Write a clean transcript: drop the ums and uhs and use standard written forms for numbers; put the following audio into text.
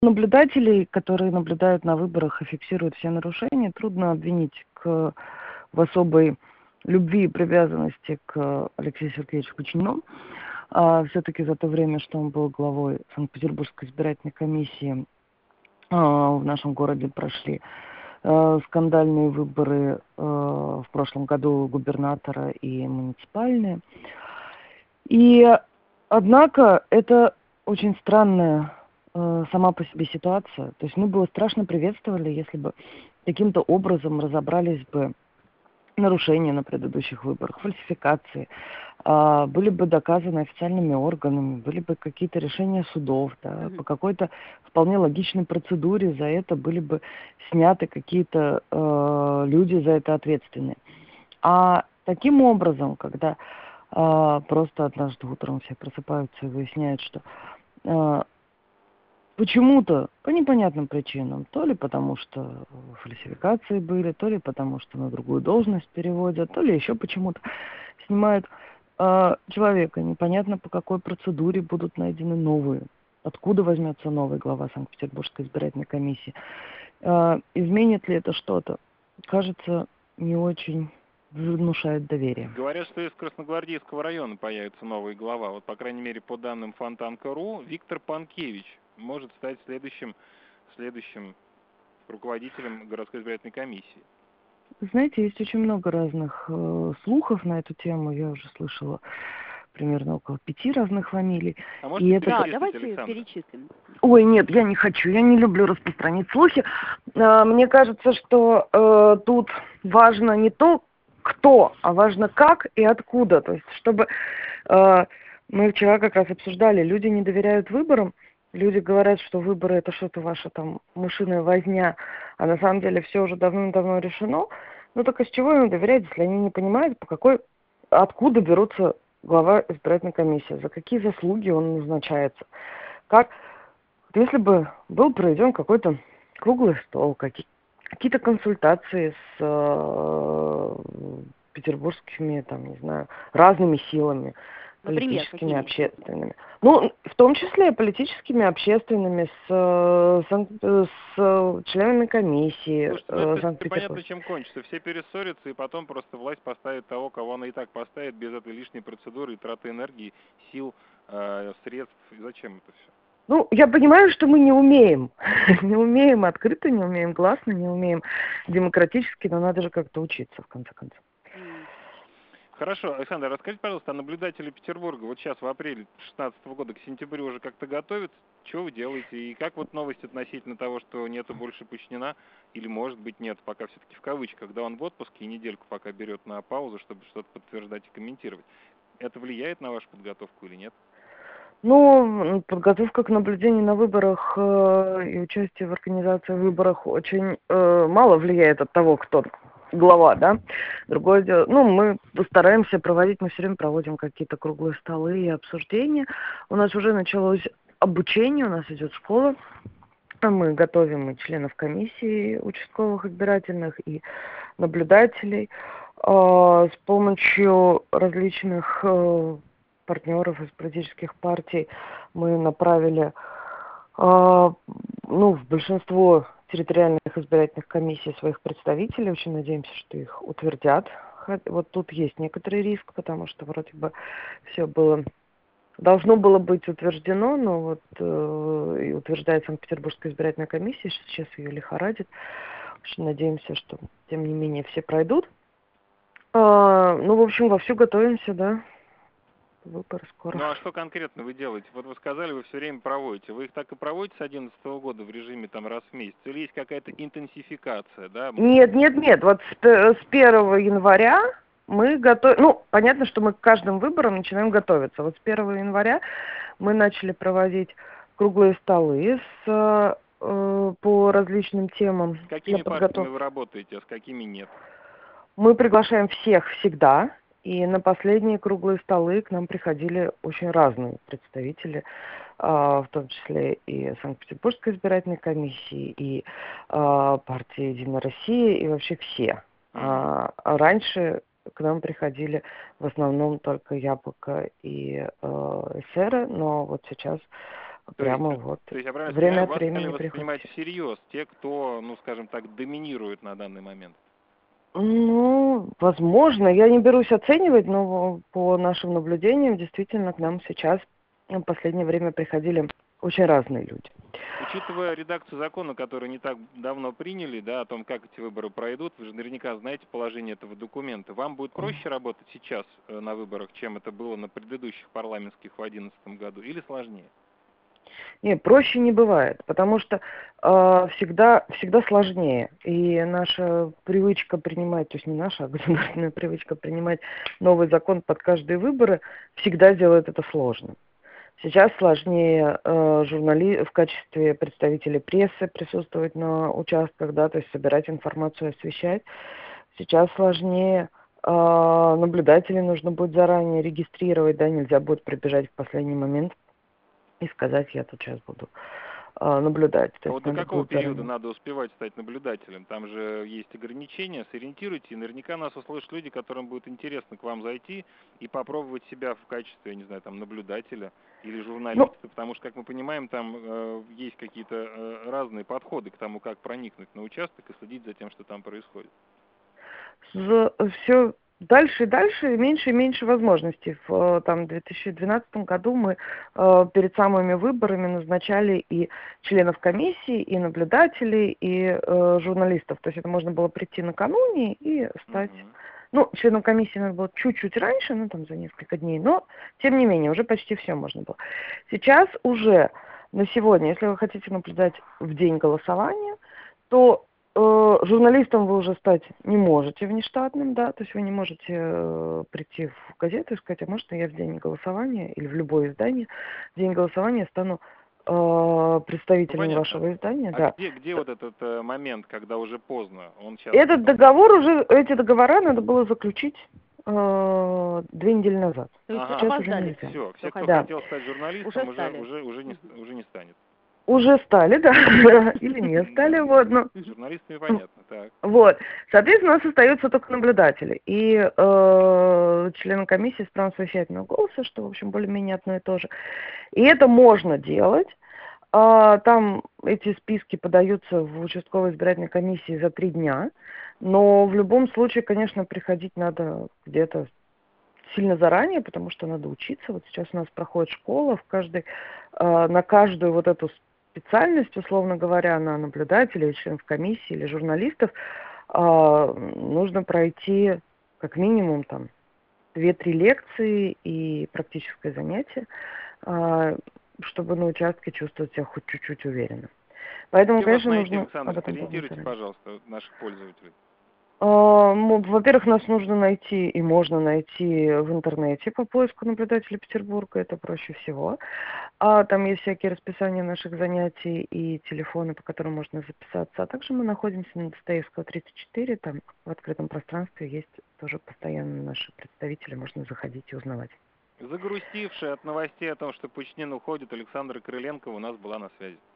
Наблюдателей, которые наблюдают на выборах и фиксируют все нарушения, трудно обвинить в особой любви и привязанности к Алексею Сергеевичу Кучинину. Все-таки за то время, что он был главой Санкт-Петербургской избирательной комиссии, в нашем городе прошли скандальные выборы в прошлом году губернатора и муниципальные. И, однако, это очень странная сама по себе ситуация. То есть мы бы страшно приветствовали, если бы каким-то образом разобрались бы нарушения на предыдущих выборах, фальсификации, были бы доказаны официальными органами, были бы какие-то решения судов, да, по какой-то вполне логичной процедуре за это были бы сняты какие-то люди за это ответственные. А таким образом, когда просто однажды утром все просыпаются и выясняют, что почему-то, по непонятным причинам, то ли потому, что фальсификации были, то ли потому, что на другую должность переводят, то ли еще почему-то снимают человека. Непонятно, по какой процедуре будут найдены новые. Откуда возьмется новый глава Санкт-Петербургской избирательной комиссии. Изменит ли это что-то? Кажется, не очень внушает доверие. Говорят, что из Красногвардейского района появится новый глава. Вот, по крайней мере, по данным Фонтанка.ру, Виктор Панкевич может стать следующим руководителем городской избирательной комиссии. Знаете, есть очень много разных слухов на эту тему. Я уже слышала примерно около 5 разных фамилий. А может, давайте перечислим. Ой, нет, я не хочу, я не люблю распространять слухи. Мне кажется, что тут важно не то, кто, а важно как и откуда. То есть, чтобы мы вчера как раз обсуждали, люди не доверяют выборам. Люди говорят, что выборы это что-то ваша там мышиная возня, а на самом деле все уже давным-давно решено. Ну так из чего им доверять, если они не понимают, откуда берутся глава избирательной комиссии, за какие заслуги он назначается. Если бы был проведен какой-то круглый стол, какие-то консультации с петербургскими, там, не знаю, разными силами, политическими, общественными. Ну, в том числе политическими, общественными, с членами комиссии. Слушайте, это понятно, чем кончится. Все перессорятся, и потом просто власть поставит того, кого она и так поставит, без этой лишней процедуры и траты энергии, сил, средств. И зачем это все? Ну, я понимаю, что мы не умеем. Не умеем открыто, не умеем гласно, не умеем демократически, но надо же как-то учиться, в конце концов. Хорошо, Александр, расскажите, пожалуйста, а наблюдатели Петербурга вот сейчас в апреле 2016 года к сентябрю уже как-то готовятся? Что вы делаете? И как вот новость относительно того, что нету больше Кучинина, или может быть нет, пока все-таки в кавычках, когда он в отпуске и недельку пока берет на паузу, чтобы что-то подтверждать и комментировать. Это влияет на вашу подготовку или нет? Ну, подготовка к наблюдению на выборах и участие в организации выборов очень мало влияет от того, кто глава, да. Другое дело, мы стараемся проводить, мы все время проводим какие-то круглые столы и обсуждения. У нас уже началось обучение, у нас идет школа. Мы готовим и членов комиссии участковых избирательных, и наблюдателей с помощью различных партнеров из политических партий. Мы направили в большинство территориальных избирательных комиссий своих представителей. Очень надеемся, что их утвердят. Вот тут есть некоторый риск, потому что вроде бы все должно было быть утверждено, но вот и утверждает Санкт-Петербургская избирательная комиссия, сейчас ее лихорадит. Очень надеемся, что тем не менее все пройдут. В общем, вовсю готовимся, да. Выборы скоро. Ну а что конкретно вы делаете? Вот вы сказали, вы все время проводите. Вы их так и проводите с 2011 года в режиме там раз в месяц? Или есть какая-то интенсификация, да? Нет. Вот с 1 января мы готовим... понятно, что мы к каждым выборам начинаем готовиться. Вот с 1 января мы начали проводить круглые столы по различным темам. С какими партиями вы работаете, а с какими нет? Мы приглашаем всех всегда. И на последние круглые столы к нам приходили очень разные представители, в том числе и Санкт-Петербургской избирательной комиссии, и партии «Единая Россия», и вообще все. Раньше к нам приходили в основном только «Яблоко» и «Эсеры», но вот сейчас То есть, прямо вот то есть я правильно время понимаю, от вас стали времени воспринимать приходят. всерьез те, кто, ну, скажем так, доминирует на данный момент? Ну, возможно, я не берусь оценивать, но по нашим наблюдениям действительно к нам сейчас в последнее время приходили очень разные люди. Учитывая редакцию закона, которую не так давно приняли, да, о том, как эти выборы пройдут, вы же наверняка знаете положение этого документа. Вам будет проще работать сейчас на выборах, чем это было на предыдущих парламентских в 2011 году, или сложнее? Нет, проще не бывает, потому что всегда сложнее. И наша привычка принимать, то есть не наша, а государственная привычка принимать новый закон под каждые выборы всегда делает это сложным. Сейчас сложнее в качестве представителей прессы присутствовать на участках, да, то есть собирать информацию, освещать. Сейчас сложнее наблюдателей нужно будет заранее регистрировать, да, нельзя будет прибежать в последний момент и сказать, я тут сейчас буду наблюдать. То А есть вот до надо какого будет периода заранее. надо успевать стать наблюдателем? Там же есть ограничения, сориентируйте, и наверняка нас услышат люди, которым будет интересно к вам зайти и попробовать себя в качестве, я не знаю, там, наблюдателя или Ну, журналиста, потому что, как мы понимаем, там есть какие-то разные подходы к тому, как проникнуть на участок и следить за тем, что там происходит. все дальше и дальше, меньше и меньше возможностей. В 2012 году мы перед самыми выборами назначали и членов комиссии, и наблюдателей, и журналистов. То есть это можно было прийти накануне и стать... Мгм. Ну, членам комиссии надо было чуть-чуть раньше, ну, там, за несколько дней, но, тем не менее, уже почти все можно было. Сейчас уже на сегодня, если вы хотите наблюдать в день голосования, то журналистом вы уже стать не можете внештатным, да, то есть вы не можете прийти в газету и сказать, а может я в день голосования или в любое издание в день голосования стану Ну, представителем понятно. вашего издания, А да. где вот этот момент, когда уже поздно? Он сейчас... Этот договор уже, эти договора надо было заключить 2 недели назад. То есть Ага, Сейчас уже опоздали нельзя. все, кто все, кто Да. хотел. хотел стать Уже журналистом, стали. уже не станет. Уже стали, да, или не стали, Да. вот, ну, С журналистами понятно, так. вот. Соответственно, у нас остаются только наблюдатели и члены комиссии с правом совещательного голоса, что, в общем, более-менее одно и то же. И это можно делать. Там эти списки подаются в участковой избирательной комиссии за 3 дня, но в любом случае, конечно, приходить надо где-то сильно заранее, потому что надо учиться. Вот сейчас у нас проходит школа, на каждую вот эту специальность, условно говоря, на наблюдателей, членов комиссии или журналистов, нужно пройти как минимум там 2-3 лекции и практическое занятие, чтобы на участке чувствовать себя хоть чуть-чуть уверенно. Поэтому, Где вас конечно, найти, нужно Александр? об этом думать Сориентируйте, заранее. пожалуйста, наших пользователей. Во-первых, нас нужно найти и можно найти в интернете по поиску наблюдателя Петербурга, это проще всего. Там есть всякие расписания наших занятий и телефоны, по которым можно записаться. А также мы находимся на Достоевского, 34, там в открытом пространстве есть тоже постоянно наши представители, можно заходить и узнавать. Загрустившая от новостей о том, что Путин уходит, Александра Крыленкова у нас была на связи.